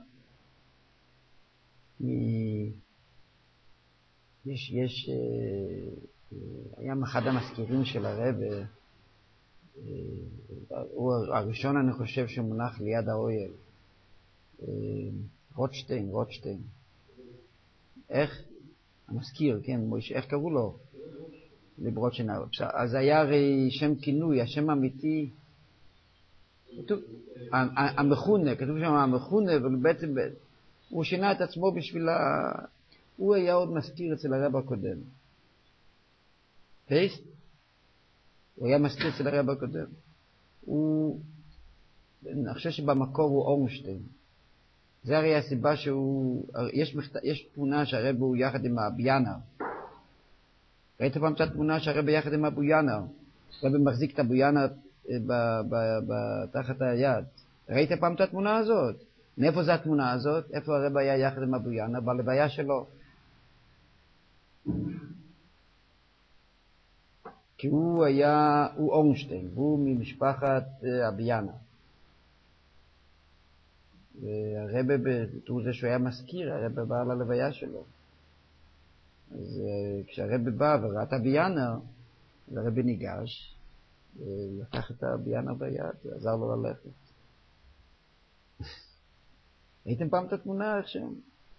היה אחד המזכירים של הרבא, הוא הראשון אני חושב שמונח ליד האויל, רוטשטיין. איך? המזכיר, כן, איך קראו לו? לברוטשטיין. אז היה הרי שם כינוי, השם האמיתי, המכונה, כתוב שם המכונה, אבל בעצם הוא שינה את עצמו בשביל הוא היה עוד מזכיר אצל הרב הקודם. פייסט? הוא היה מזכיר אצל הרב הקודם. אני חושב שבמקור הוא אורנשטיין. זה הרי הסיבה יש תמונה שהרב הוא יחד עם אבו ינר. ראית פעם את התמונה שהרב יחד עם אבו ינר? הרב מחזיק את אבו ינר תחת היד. ראית פעם את התמונה הזאת? מאיפה זה התמונה הזאת? איפה הרב היה יחד עם אבו ינר? בלוויה שלו. כי הוא אורנשטיין, הוא ממשפחת אבו ינר. והרב, בתור זה שהוא היה מזכיר, הרב בא ללוויה שלו. אז כשהרב בא וראה את אבו ינר, הרב ניגש, לקח את אבו ינר ביד, עזר לו ללכת. ראיתם פעם את התמונה איך שם?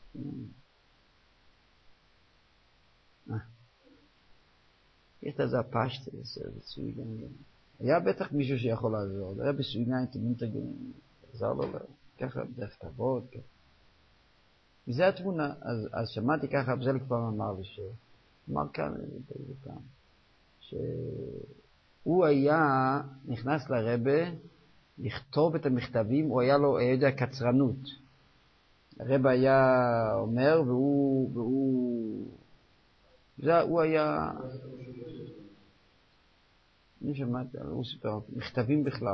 יש לזה הפשט, זה בסויגן. היה בטח מישהו שיכול לעזור, היה בסויגן, עזר לו ככה, דרך כבוד. וזה התמונה, אז שמעתי ככה, זה כבר אמר לי אמר כאן, באיזה פעם, שהוא היה נכנס לרבה לכתוב את המכתבים, הוא היה לו, יודע, קצרנות. הרב היה אומר, הוא היה, אני שמעתי, הוא סיפר, מכתבים בכלל.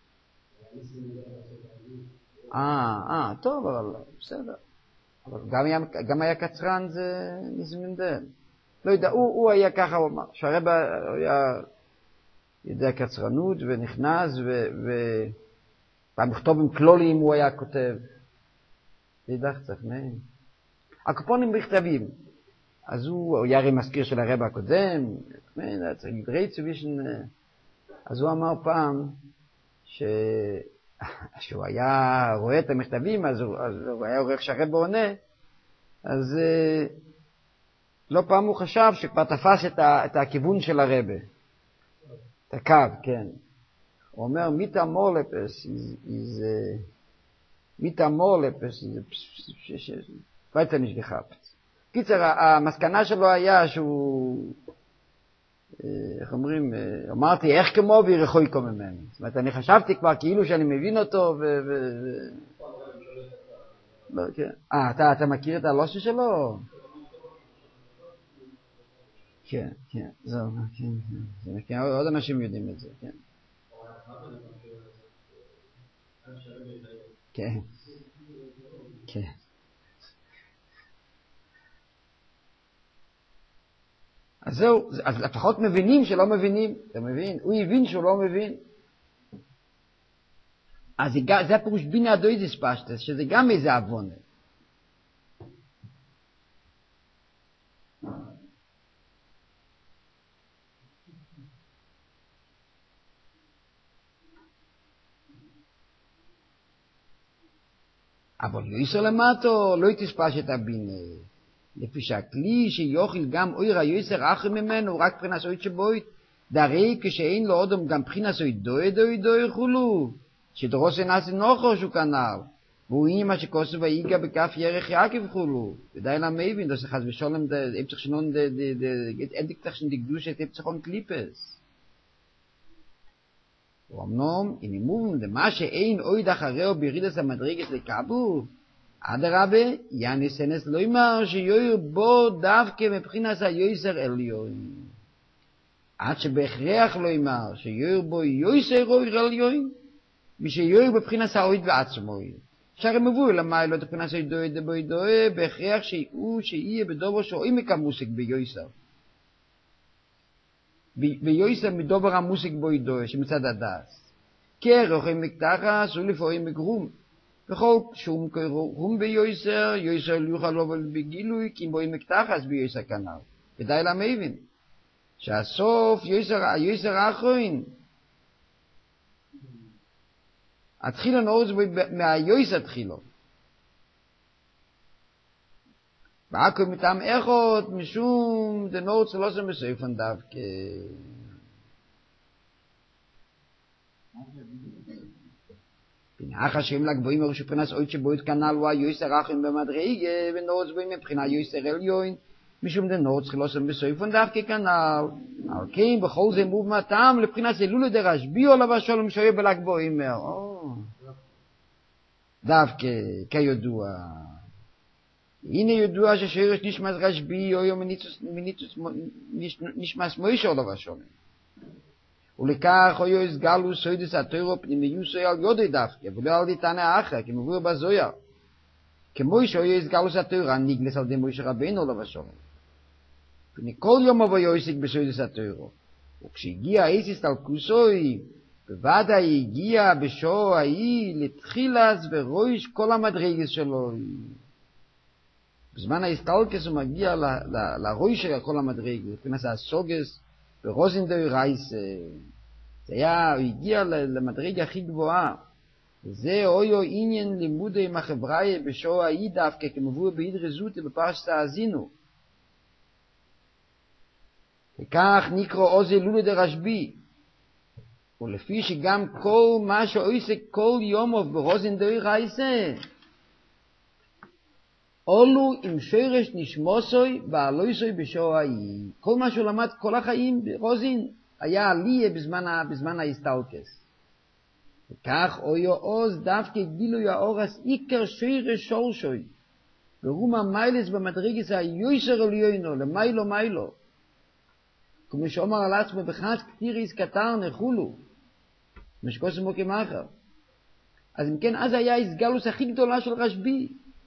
טוב, אבל בסדר. אבל גם היה קצרן זה נזמנדל. לא יודע, הוא היה ככה, הוא אמר, שהרב היה יודע קצרנות ונכנס במכתובים כלוליים הוא היה כותב. ידח צריך מהם. הקופונים בכתבים. אז הוא היה הרי מזכיר של הרב הקודם, צריך גרייצו וישן. אז הוא אמר פעם שהוא היה רואה את המכתבים, אז הוא היה רואה איך שהרב עונה, אז לא פעם הוא חשב שכבר תפס את הכיוון של הרב. את הקו, כן. הוא אומר, מיטה מורלפס, מיטה מורלפס, ואתה נשגחפת. קיצר, המסקנה שלו היה שהוא, איך אומרים, אמרתי, איך כמו וירחוי כמו ממנו. זאת אומרת, אני חשבתי כבר כאילו שאני מבין אותו, אתה מכיר את הלושי שלו? כן, כן, זהו, כן, עוד אנשים יודעים את זה, כן. כן, כן. אז זהו, אז לפחות מבינים שלא מבינים, אתה מבין? הוא הבין שהוא לא מבין. אז זה הפירוש בינה דויזיס פשטס, שזה גם איזה אבונה. אבל יויסר למטו לא יתספש את הבינה. לפי שהכלי שיוכל גם אויר היויסר אחר ממנו, רק מבחינת אוית שבוית, דרי כשאין לו אודם גם מבחינת אוית דוי חולו, שדרוסי נעשי נוחו שהוא כנל, והוא הנה מה שכוסו ויגע בכף ירח יעקב חולו, ודי למבין, דוס אחד ושולם, אפצח שנון, אדיקתך שנדקדושת, אפצחון קליפס. ואומנום, אם ימובן דמה שאין אויד אחריו בירידס המדרגס לקבו, עד הרבה, ינסנס לא יאמר שיוער בו דווקא מבחינת היויסר עליון. עד שבהכרח לא יאמר שיוער בו יויסר עליון, משיוער בבחינת האויד ועצמוי. שהרי מבואי למעלה את מבחינת הידוי דבוי דוי, בהכרח שיהיה בדובר שעומק המוסיק ביויסר. ביויסר מדובר המוסיק בוי דוי, שמצד הדס. כרוך עם מקתחס ולפעמים מגרום. וכל שום קרום ביויסר, יויסר לא יוכל לבוא בגילוי, כי אם בו עם מקתחס ביויסר כנל. ודי למבין. שהסוף יויסר האחרון. התחילה נורץ בו מהיויסר תחילו. ועקו מטעם איכות, משום דנורץ לא זה מסויפן דווקא. בנח השם לגבוהים מראש מבחינת אויד שבוית כנ"ל הוא היויסר רחם במדרגה ונורץ בו מבחינה יויסר עליון משום דנורץ חילוסם בסויפון דווקא כנ"ל על כן בכל זה מוב מהטעם לבחינת אלולה דרשב"י או לבא שולם שויה בלגבוהים דווקא כידוע הנה ידוע ששורש נשמע רשב"י או מניתוס נשמע מוישה או לבא שולם ולכך הוא יסגלו סוידס התורה פנימיוס על יודי דווקא ולא על תנא אחרא כמבואר בזוהר כמו שהוא יסגלו התורה ניגלס על ידי משה רבנו לבא שולם וכל יום הוא יועסק בסוידס התורה וכשהגיע איסיס על כוסוי בוודאי הגיע בשעה ההיא לתחילס וראש כל המדרגס שלו בזמן ההסתלקס הוא מגיע לראש של כל המדרגס מבחינת הסוגס ברוזנדוי רייס זה היה, הוא הגיע למדרגה הכי גבוהה זה אויו עניין לימודי מחבראי בשעה ההיא דווקא כמבואר בהדרזותי בפרשת האזינו וכך נקרא עוז אלולה דרשב"י ולפי שגם כל מה שעוסק כל יום ברוזנדוי רייס אולו עם שורש נשמוסוי ועלויסוי בשעה ההיא. כל מה שהוא למד כל החיים ברוזין היה עליה בזמן ההסתלקס. וכך אויו עוז דווקא גילוי האורס עיקר שורש שורשוי. ברום המיילס במדרגס היויסר עליונו למיילו מיילו. כמו שאומר על עצמו בחד כתיריס קטר נחולו. משקוסמו כמחר. אז אם כן אז היה הסגלוס הכי גדולה של רשב"י.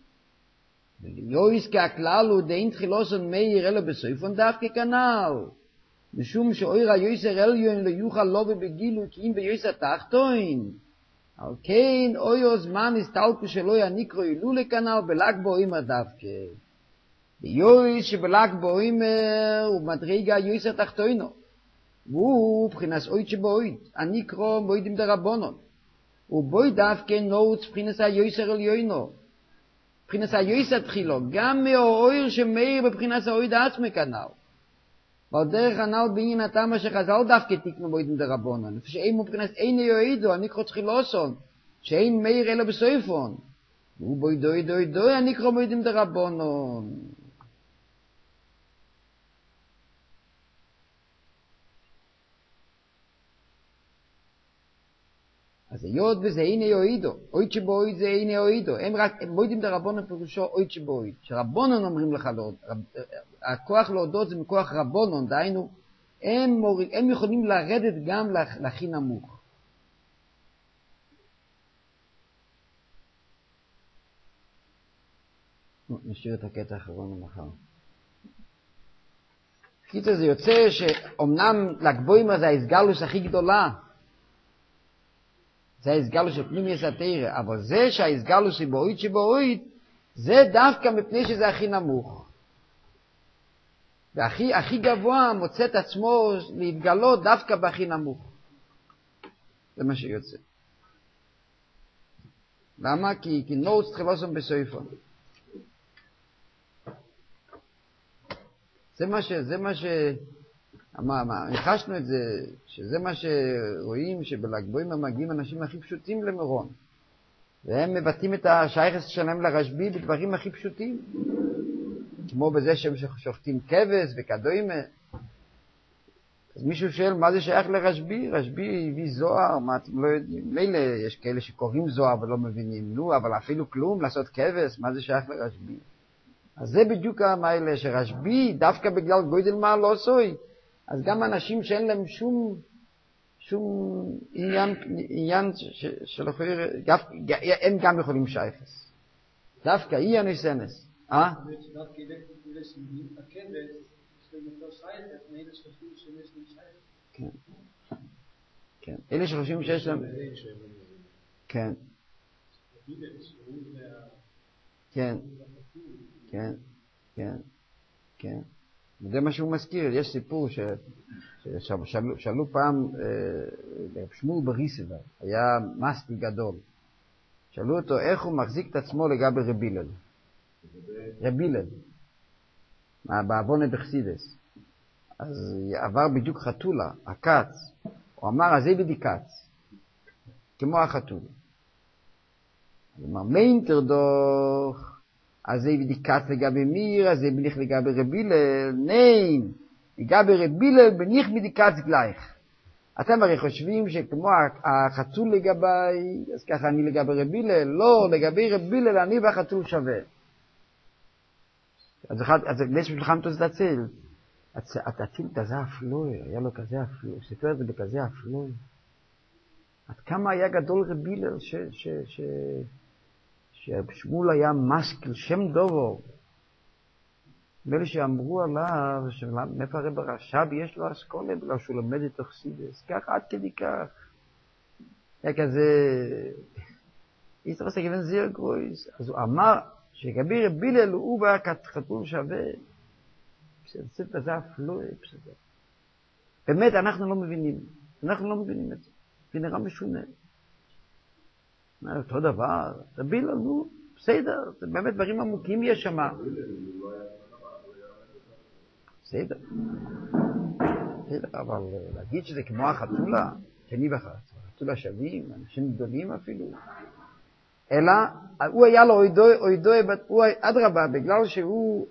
ויועס כהכלל הוא דאין תחילוסון מאיר אלא בסויפון דווקא כנ"ל משום שאויר היועסר עליון לא יוכל לא בגילו כי אם ביועס התחתון על כן אויר זמן הסתלקו שלא יניקרו אלולה כנ"ל בל"ג בעומר דווקא ויועס שבל"ג בעומר הוא מדרגה היועס התחתונו והוא מבחינת אויד שבאויד הניקרו מוידים דרבנן ובוי דווקא נורץ מבחינת היועסר עליונו מבחינת היועס התחילו, גם מהאויר שמאיר בבחינת האויד עצמי כנ"ל. ועל דרך הנ"ל בעניין הטעם שחז"ל דווקא תיקנו מוידים דרבנן, שאין מבחינת אין יועידו, הנקרא תחילוסון, שאין מאיר אלא בסויפון. והוא בוי דוי דוי דוי, הנקרא מוידים דרבנן. אז היות וזה הנה יועידו, אויד שבאויד זה הנה יועידו, הם רק מוידים דרבנן פירושו אויד שבאויד, שרבנן אומרים לך להודות, הכוח להודות זה מכוח רבנן, דהיינו, הם יכולים לרדת גם לכי נמוך. נשאיר את הקטע האחרון למחר. קיצר זה יוצא שאומנם לגבוהים זה ההסגלוס הכי גדולה, זה ההסגלוס של פנימיוס התורה, אבל זה שההסגלוס היא באויד שבאויד, זה דווקא מפני שזה הכי נמוך. והכי גבוה מוצא את עצמו להתגלות דווקא בהכי נמוך. זה מה שיוצא. למה? כי נורץ תחילוסון בסויפון. זה מה ניחשנו את זה, שזה מה שרואים שבל"ג בעומר מגיעים אנשים הכי פשוטים למירון. והם מבטאים את השייכות שלהם לרשב"י בדברים הכי פשוטים. כמו בזה שהם שוחטים כבש וכדומה. אז מישהו שואל מה זה שייך לרשב"י? רשב"י הביא זוהר, מה אתם לא יודעים? מילא יש כאלה שקוראים זוהר ולא מבינים, אבל אפילו כלום, לעשות כבש, מה זה שייך לרשב"י? אז זה בדיוק המיילה שרשב"י, דווקא בגלל גודל מה לא עשוי, אז גם אנשים שאין להם שום עניין של אחר, הם גם יכולים שייכס. דווקא אי הניסנס. דווקא אלה שמביאים את הכבש, יש להם יותר שייכס, מאלה שחושבים שיש להם שייכס. כן. אלה שחושבים שיש להם... כן. כן. וזה מה שהוא מזכיר. יש סיפור ששאלו פעם שמואל בריסלב, היה מסטיק גדול. שאלו אותו איך הוא מחזיק את עצמו לגבי רבי הלל. רבי הלל. בעוונה בחסידות. אז עבר בדיוק חתולה, הקץ. הוא אמר, אז זה בדיוק קץ. כמו החתולה. אז אמר, מיינטר דוח, אז זה בדיקת לגבי מיר, אז זה בניח לגבי רבילל, נין, לגבי רבילל בניח בדיקת גלייך. אתם הרי חושבים שכמו החתול לגבי, אז ככה אני לגבי רבילל, לא, לגבי רבילל אני והחתול שווה. אז יש בשבילכם תוצאצל. התציל כזה אפלוי, היה לו כזה אפלוי, סיפר את זה בכזה אפלוי. עד כמה היה גדול רבילל ששמואל היה משכיל, שם דובו. נדמה שאמרו עליו, מאיפה הרב הרש"ב יש לו אסכולה, בגלל שהוא לומד את חסידות, ככה עד כדי כך. היה כזה, איסטרס הגוון זיר גרויס, אז הוא אמר שגבי רבילל הוא והחתול שווה. בסדר, זה אפלוי, בסדר. באמת, אנחנו לא מבינים את זה. זה נראה משונה. אותו דבר, רבילל, נו, בסדר, זה באמת דברים עמוקים יש שם. בסדר, אבל להגיד שזה כמו החתולה, שני בחתולה שווים, אנשים גדולים אפילו. אלא, הוא היה לו אוידוי, אדרבה, בגלל שהוא,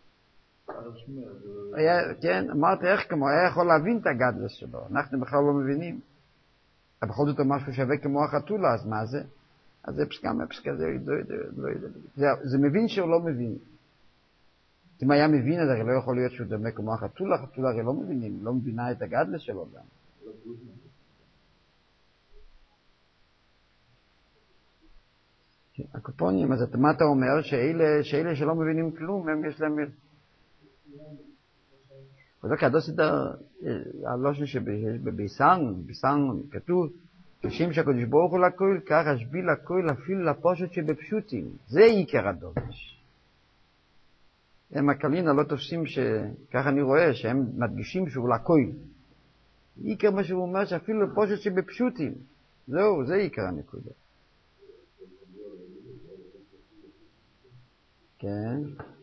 כן, אמרתי איך כמו, היה יכול להבין את הגדלס שלו, אנחנו בכלל לא מבינים. אבל בכל זאת משהו שווה כמו החתולה, אז מה זה? אז זה פסקה, זה מבין שהוא לא מבין. אם היה מבין, אז הרי לא יכול להיות שהוא דומה כמו החתולה, החתולה הרי לא מבינים, לא מבינה את הגדלס שלו גם. הקופונים, אז מה אתה אומר? שאלה שלא מבינים כלום, הם יש להם... וזה כדוס את הלושן שבביסן כתוב, כשם שהקדוש ברוך הוא לכל, כך השביל לכל אפילו לפושט שבפשוטים. זה עיקר הדורש. הם הקלינה לא תופסים שכך אני רואה, שהם מדגישים שהוא לכל. עיקר מה שהוא אומר שאפילו לפושט שבפשוטים. זהו, זה עיקר הנקודה. כן.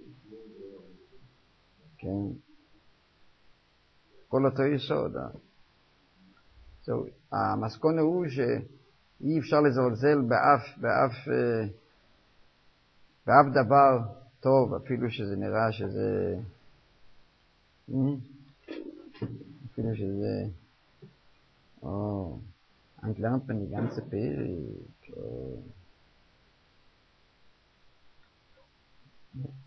כן. כל אותו יסוד. המסקונה הוא שאי אפשר לזלזל באף דבר טוב, אפילו שזה נראה שזה... אפילו שזה... lernt man die ganze Welt.